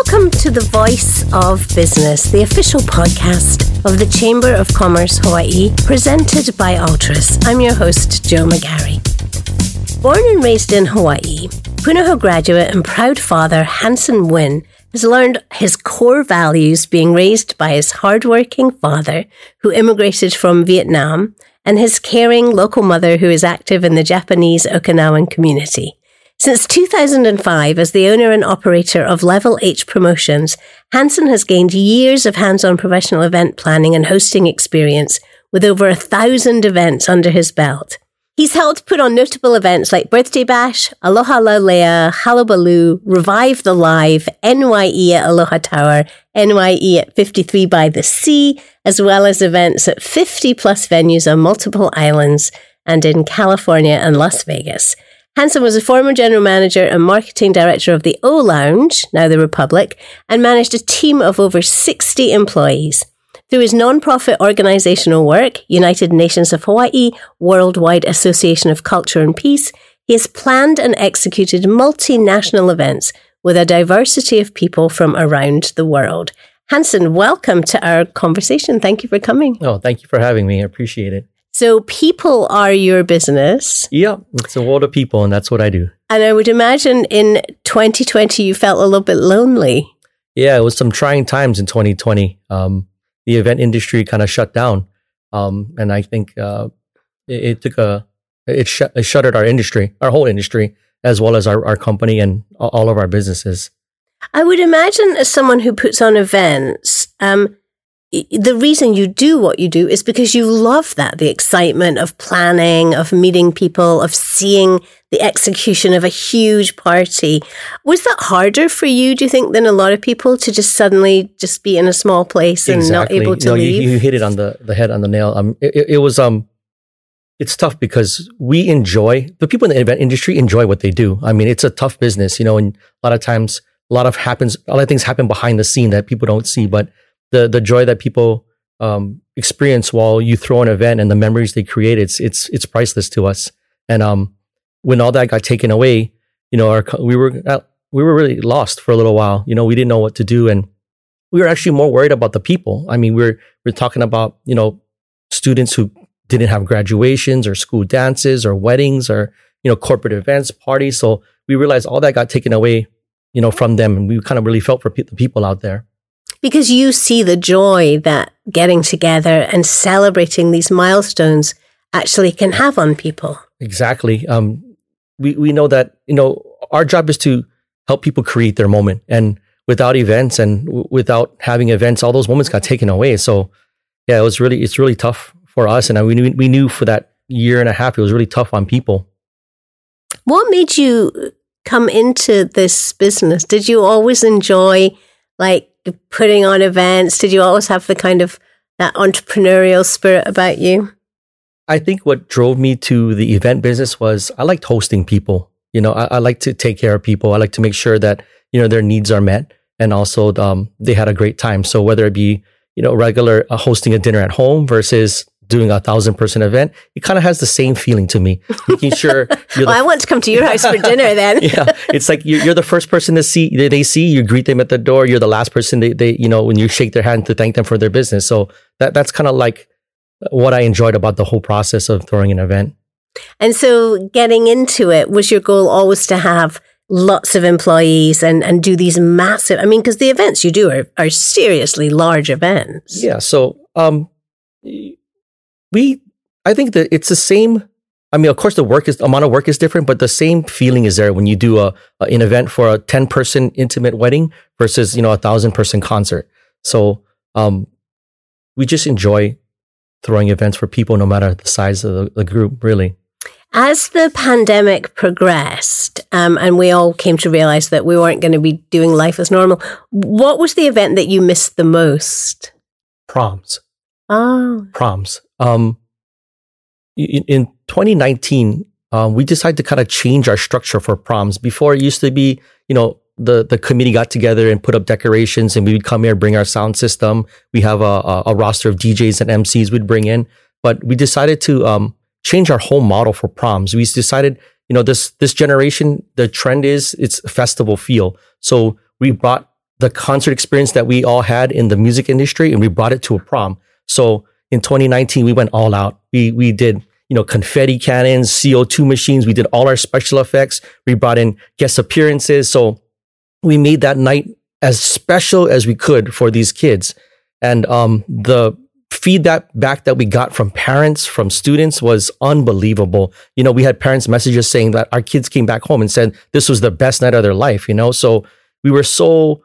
Welcome to The Voice of Business, the official podcast of the Chamber of Commerce Hawaii, presented by Altris. I'm your host, Jo McGarry. Born and raised in Hawaii, Punahou graduate and proud father Hanson Wynn has learned his core values being raised by his hardworking father, who immigrated from Vietnam, and his caring local mother, who is active in the Japanese Okinawan community. Since 2005, as the owner and operator of Level H Promotions, Hanson has gained years of hands-on professional event planning and hosting experience with over 1,000 events under his belt. He's helped put on notable events like Birthday Bash, Aloha Laulea, Hullabaloo, Revive the Live, NYE at Aloha Tower, NYE at 53 by the Sea, as well as events at 50 plus venues on multiple islands and in California and Las Vegas. Hanson was a former general manager and marketing director of the O Lounge, now the Republic, and managed a team of over 60 employees. Through his non-profit organizational work, United Nations of Hawaii, Worldwide Association of Culture and Peace, he has planned and executed multinational events with a diversity of people from around the world. Hanson, welcome to our conversation. Thank you for coming. Oh, thank you for having me. I appreciate it. So people are your business. Yeah, it's a world of people, and that's what I do. And I would imagine in 2020, you felt a little bit lonely. Yeah, it was some trying times in 2020. The event industry kind of shut down. And I think it shuttered our industry, our whole industry, as well as our company and all of our businesses. I would imagine as someone who puts on events, the reason you do what you do is because you love that, the excitement of planning, of meeting people, of seeing the execution of a huge party. Was that harder for you, do you think, than a lot of people to just suddenly just be in a small place and not able to leave? You hit it on the head on the nail. It was it's tough because the people in the event industry enjoy what they do. I mean, it's a tough business, and a lot of times a lot of things happen behind the scene that people don't see, but the joy that people experience while you throw an event and the memories they create, it's priceless to us. And when all that got taken away, we were really lost for a little while. We didn't know what to do, and we were actually more worried about the people. I mean, we're talking about students who didn't have graduations or school dances or weddings or corporate events, parties. So we realized all that got taken away from them, and we kind of really felt for the people out there. Because you see the joy that getting together and celebrating these milestones actually can have on people. Exactly. We know that, our job is to help people create their moment. And without events and without having events, all those moments got taken away. So yeah, it's really tough for us. And we knew for that year and a half, it was really tough on people. What made you come into this business? Did you always enjoy putting on events? Did you always have the kind of that entrepreneurial spirit about you? I think what drove me to the event business was I liked hosting people. I like to take care of people. I like to make sure that, their needs are met, and also they had a great time. So whether it be, regular hosting a dinner at home versus doing 1,000-person event, it kind of has the same feeling to me. Making sure I want to come to your house for dinner then. Yeah, it's like you're the first person they see, you greet them at the door. You're the last person they when you shake their hand to thank them for their business. So that's kind of like what I enjoyed about the whole process of throwing an event. And so getting into it, was your goal always to have lots of employees and do these massive, because the events you do are seriously large events. Yeah. So, I think that it's the same. Of course, the amount of work is different, but the same feeling is there when you do an event for a 10-person intimate wedding versus 1,000-person concert. So we just enjoy throwing events for people, no matter the size of the group, really. As the pandemic progressed, and we all came to realize that we weren't going to be doing life as normal, what was the event that you missed the most? Proms. Oh. Proms. In 2019, we decided to kind of change our structure for proms. Before, it used to be, the committee got together and put up decorations, and we would come here, bring our sound system. We have a roster of DJs and MCs we'd bring in. But we decided to change our whole model for proms. We decided, this generation, the trend is it's a festival feel. So we brought the concert experience that we all had in the music industry, and we brought it to a prom. So in 2019, we went all out. We did, confetti cannons, CO2 machines. We did all our special effects. We brought in guest appearances. So we made that night as special as we could for these kids. And the feedback back that we got from parents, from students was unbelievable. We had parents messages saying that our kids came back home and said this was the best night of their life, So we were so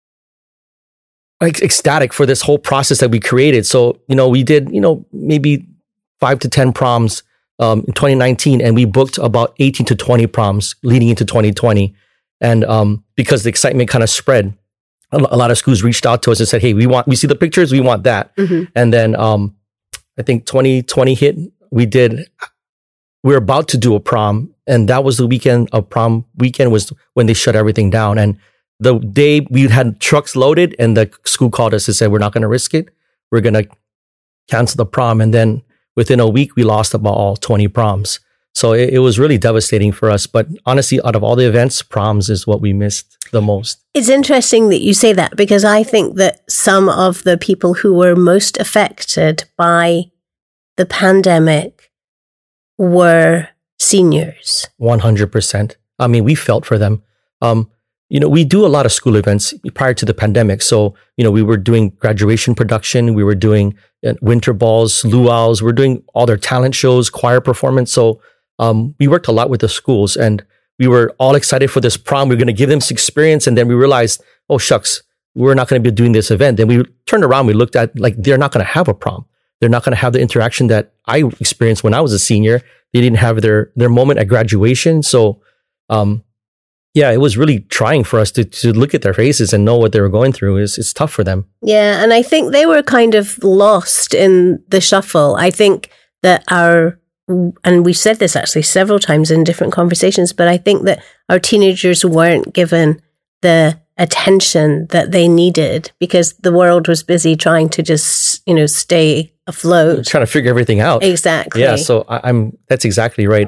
ecstatic for this whole process that we created. So, we did, maybe 5 to 10 proms in 2019, and we booked about 18 to 20 proms leading into 2020. And because the excitement kind of spread, a lot of schools reached out to us and said, hey, we see the pictures, we want that. Mm-hmm. And then I think 2020 hit, we were about to do a prom, and that was the weekend of prom weekend was when they shut everything down. And the day we had trucks loaded, and the school called us and said, we're not going to risk it. We're going to cancel the prom. And then within a week, we lost about all 20 proms. So it was really devastating for us. But honestly, out of all the events, proms is what we missed the most. It's interesting that you say that, because I think that some of the people who were most affected by the pandemic were seniors. 100%. I mean, we felt for them. We do a lot of school events prior to the pandemic. So, we were doing graduation production. We were doing winter balls, luau's. We're doing all their talent shows, choir performance. So, we worked a lot with the schools, and we were all excited for this prom. We were going to give them this experience. And then we realized, oh, shucks, we're not going to be doing this event. Then we turned around, we looked at, they're not going to have a prom. They're not going to have the interaction that I experienced when I was a senior. They didn't have their moment at graduation. So, yeah, it was really trying for us to look at their faces and know what they were going through. It's tough for them. Yeah, and I think they were kind of lost in the shuffle. I think that and we've said this actually several times in different conversations, but I think that our teenagers weren't given the attention that they needed because the world was busy trying to just, stay afloat. Trying to figure everything out. Exactly. Yeah, so that's exactly right.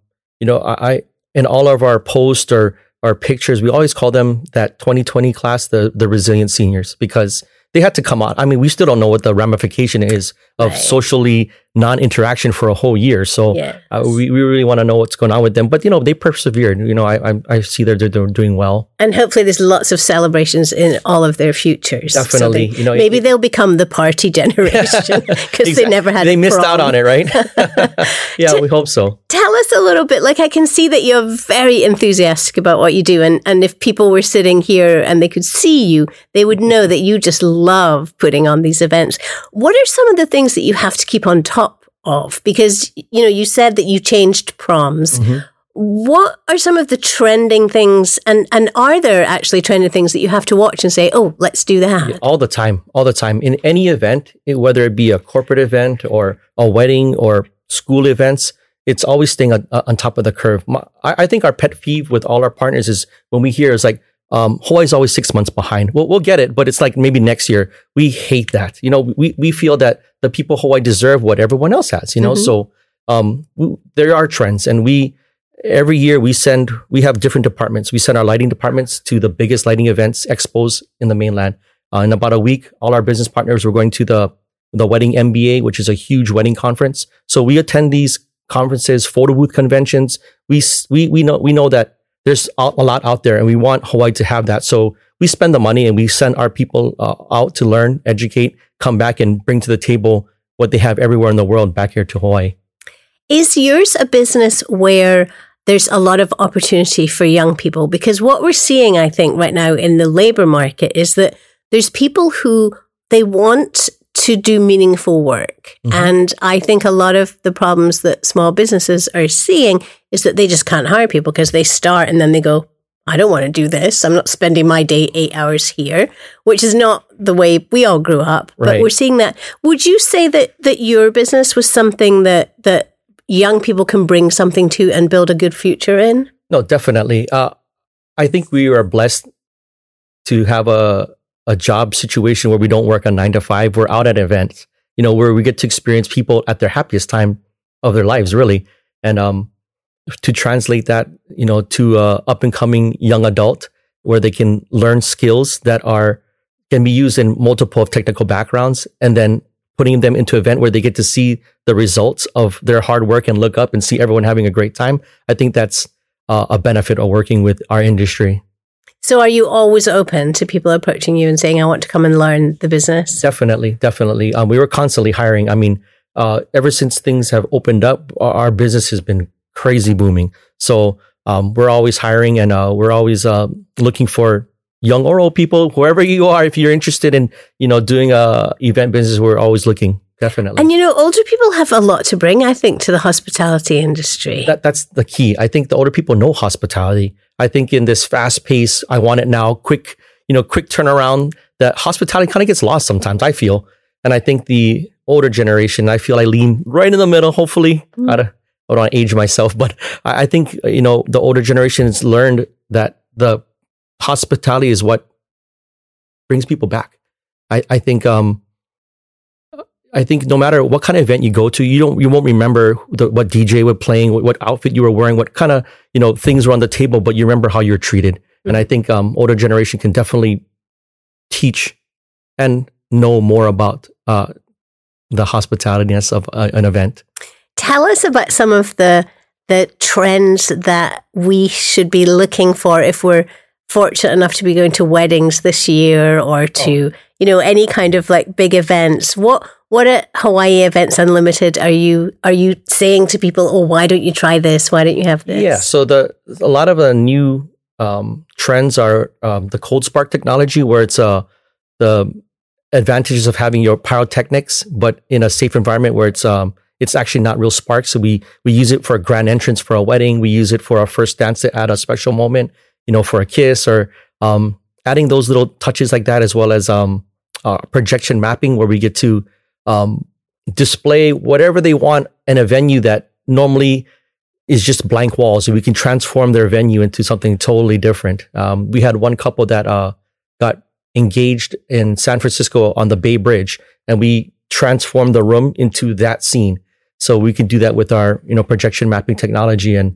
I in all of our posts or our pictures, we always call them that 2020 class, the resilient seniors, because they had to come out. I mean, we still don't know what the ramification is of socially non-interaction for a whole year. So yes. We really want to know what's going on with them. But, they persevered. I see they're doing well. And hopefully there's lots of celebrations in all of their futures. Definitely. So maybe they'll become the party generation because they never had They missed out on it, right? Yeah, we hope so. Tell us a little bit, I can see that you're very enthusiastic about what you do. And if people were sitting here and they could see you, they would know that you just love putting on these events. What are some of the things that you have to keep on top of? Because, you said that you changed proms. Mm-hmm. What are some of the trending things? And are there actually trending things that you have to watch and say, oh, let's do that? Yeah, all the time. In any event, whether it be a corporate event or a wedding or school events, it's always staying on top of the curve. I think our pet peeve with all our partners is when we hear is Hawaii's always 6 months behind. We'll get it, but it's maybe next year. We hate that. We feel that the people of Hawaii deserve what everyone else has, Mm-hmm. So there are trends, and every year we have different departments. We send our lighting departments to the biggest lighting events, expos in the mainland. In about a week, all our business partners were going to the Wedding MBA, which is a huge wedding conference. So we attend these conferences, photo booth conventions. We know that there's a lot out there, and we want Hawaii to have that. So we spend the money and we send our people out to learn, educate, come back and bring to the table what they have everywhere in the world back here to Hawaii. Is yours a business where there's a lot of opportunity for young people? Because what we're seeing, I think, right now in the labor market is that there's people who they want to do meaningful work. Mm-hmm. And I think a lot of the problems that small businesses are seeing is that they just can't hire people because they start and then they go, I don't want to do this. I'm not spending my day 8 hours here, which is not the way we all grew up. Right. But we're seeing that. Would you say that your business was something that young people can bring something to and build a good future in? No, definitely. I think we are blessed to have a job situation where we don't work a 9 to 5. We're out at events, where we get to experience people at their happiest time of their lives, really. And to translate that, to a up and coming young adult, where they can learn skills that can be used in multiple technical backgrounds, and then putting them into an event where they get to see the results of their hard work and look up and see everyone having a great time. I think that's a benefit of working with our industry. So are you always open to people approaching you and saying, I want to come and learn the business? Definitely. We were constantly hiring. I mean, ever since things have opened up, our business has been crazy booming. So we're always hiring, and we're always looking for young or old people, whoever you are. If you're interested in, doing event business, we're always looking. Definitely. And older people have a lot to bring, I think, to the hospitality industry. That's the key. I think the older people know hospitality. I think in this fast pace, I want it now, quick turnaround, that hospitality kind of gets lost sometimes, I feel. And I think the older generation, I feel I lean right in the middle, hopefully. I don't want to age myself, but I think, the older generation has learned that the hospitality is what brings people back. I think no matter what kind of event you go to, you won't remember what DJ was playing, what outfit you were wearing, what kind of things were on the table, but you remember how you're treated. And I think older generation can definitely teach and know more about the hospitalityness of an event. Tell us about some of the trends that we should be looking for if we're fortunate enough to be going to weddings this year, or to any kind of like big events. What at Hawaii Events Unlimited are you saying to people, oh, why don't you try this? Why don't you have this? Yeah, so a lot of the new trends are the cold spark technology, where it's the advantages of having your pyrotechnics, but in a safe environment where it's actually not real sparks. So we use it for a grand entrance for a wedding. We use it for our first dance to add a special moment, for a kiss, or adding those little touches like that, as well as projection mapping, where we get to display whatever they want in a venue that normally is just blank walls. So we can transform their venue into something totally different. We had one couple that got engaged in San Francisco on the Bay Bridge, and we transformed the room into that scene. So we can do that with our projection mapping technology. And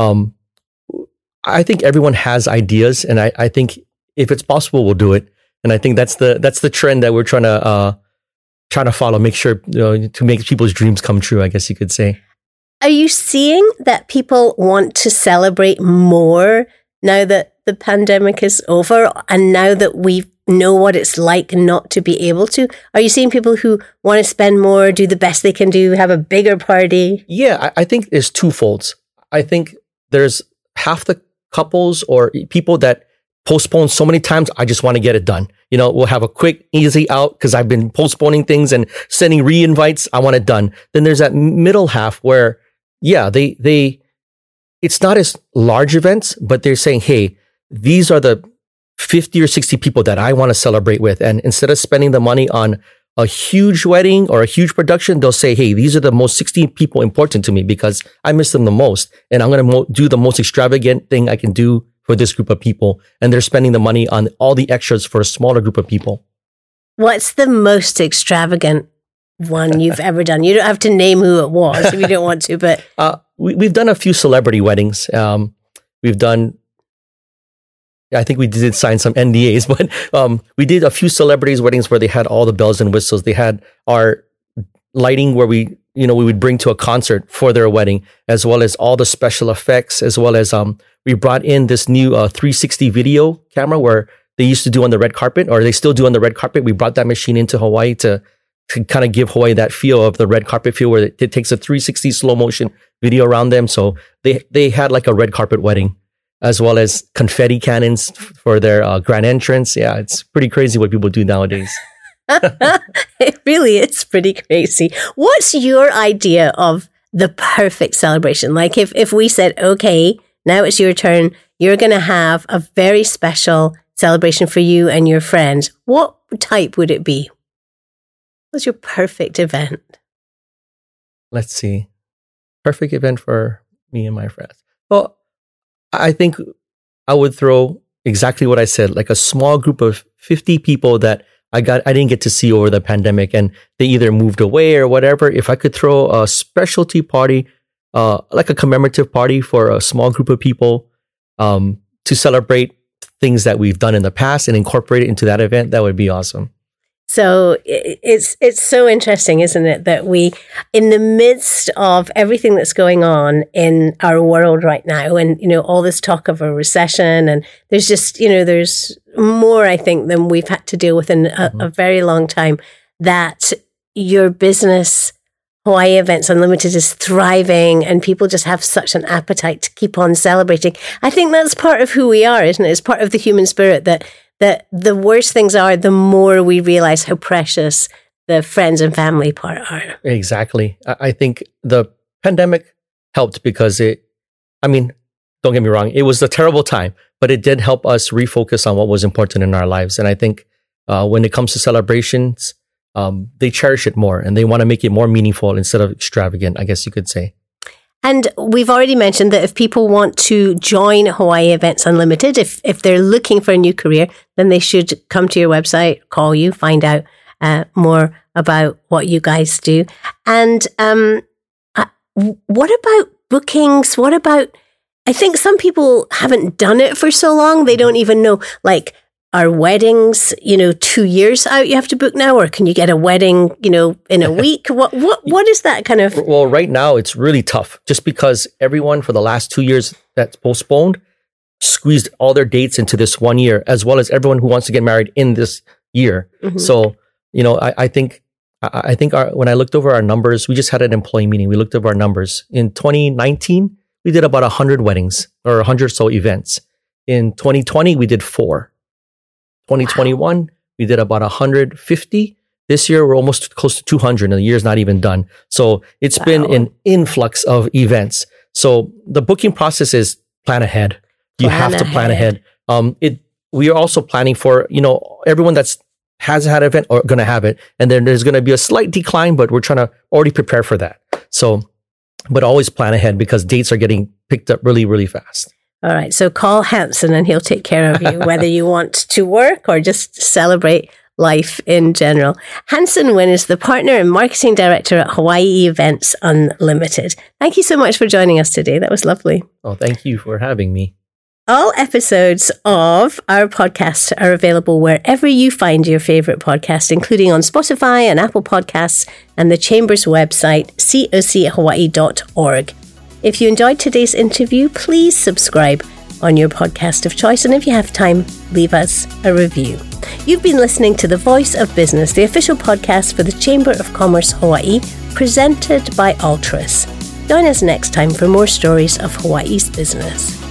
I think everyone has ideas, and I think if it's possible, we'll do it. And I think that's the trend that we're trying to follow. Make sure to make people's dreams come true, I guess you could say. Are you seeing that people want to celebrate more now that the pandemic is over, and now that we know what it's like not to be able to? Are you seeing people who want to spend more, do the best they can do, have a bigger party? Yeah, I think there's twofolds. I think there's half the couples or people that postpone so many times, I just want to get it done. We'll have a quick, easy out because I've been postponing things and sending re-invites. I want it done. Then there's that middle half where, yeah, it's not as large events, but they're saying, hey, these are the 50 or 60 people that I want to celebrate with. And instead of spending the money on a huge wedding or a huge production, they'll say, hey, these are the most 60 people important to me because I miss them the most. And I'm going to do the most extravagant thing I can do for this group of people. And they're spending the money on all the extras for a smaller group of people. What's the most extravagant one you've ever done? You don't have to name who it was if you don't want to, but... We've done a few celebrity weddings. We've done... I think we did sign some NDAs, but we did a few celebrities' weddings where they had all the bells and whistles. They had our lighting where we would bring to a concert for their wedding, as well as all the special effects, as well as we brought in this new 360 video camera where they used to do on the red carpet, or they still do on the red carpet. We brought that machine into Hawaii to kind of give Hawaii that feel of the red carpet feel, where it takes a 360 slow motion video around them. So they had like a red carpet wedding, as well as confetti cannons for their grand entrance. Yeah, it's pretty crazy what people do nowadays. It really is pretty crazy. What's your idea of the perfect celebration? Like if we said, okay, now it's your turn, you're going to have a very special celebration for you and your friends. What type would it be? What's your perfect event? Let's see. Perfect event for me and my friends. Well, I think I would throw exactly what I said, like a small group of 50 people that I didn't get to see over the pandemic, and they either moved away or whatever. If I could throw a specialty party, like a commemorative party for a small group of people, to celebrate things that we've done in the past and incorporate it into that event, that would be awesome. So it's so interesting, isn't it, that we, in the midst of everything that's going on in our world right now, and, all this talk of a recession, and there's just, there's more, I think, than we've had to deal with in a very long time, that your business, Hawaii Events Unlimited, is thriving, and people just have such an appetite to keep on celebrating. I think that's part of who we are, isn't it? It's part of the human spirit that the worse things are, the more we realize how precious the friends and family part are. Exactly. I think the pandemic helped because don't get me wrong, it was a terrible time, but it did help us refocus on what was important in our lives. And I think when it comes to celebrations, they cherish it more and they want to make it more meaningful instead of extravagant, I guess you could say. And we've already mentioned that if people want to join Hawaii Events Unlimited, if they're looking for a new career, then they should come to your website, call you, find out more about what you guys do. And what about bookings? What about, I think some people haven't done it for so long, they don't even know, like, are weddings, 2 years out you have to book now, or can you get a wedding, in a week? What is that kind of? Well, right now it's really tough just because everyone for the last 2 years that's postponed squeezed all their dates into this 1 year, as well as everyone who wants to get married in this year. Mm-hmm. So, I think when I looked over our numbers, we just had an employee meeting. We looked over our numbers. In 2019, we did about 100 weddings or 100 so events. In 2020, we did 4. 2021, we did about 150. This year, we're almost close to 200, and the year's not even done. So it's been an influx of events. So the booking process is plan ahead. You have to plan ahead. We are also planning for, everyone that's has had an event or going to have it. And then there's going to be a slight decline, but we're trying to already prepare for that. So, but always plan ahead because dates are getting picked up really, really fast. All right. So call Hanson and he'll take care of you, whether you want to work or just celebrate life in general. Hanson Nguyen is the partner and marketing director at Hawaii Events Unlimited. Thank you so much for joining us today. That was lovely. Oh, thank you for having me. All episodes of our podcast are available wherever you find your favorite podcast, including on Spotify and Apple Podcasts and the Chamber's website, cochawaii.org. If you enjoyed today's interview, please subscribe on your podcast of choice. And if you have time, leave us a review. You've been listening to The Voice of Business, the official podcast for the Chamber of Commerce Hawaii, presented by Altris. Join us next time for more stories of Hawaii's business.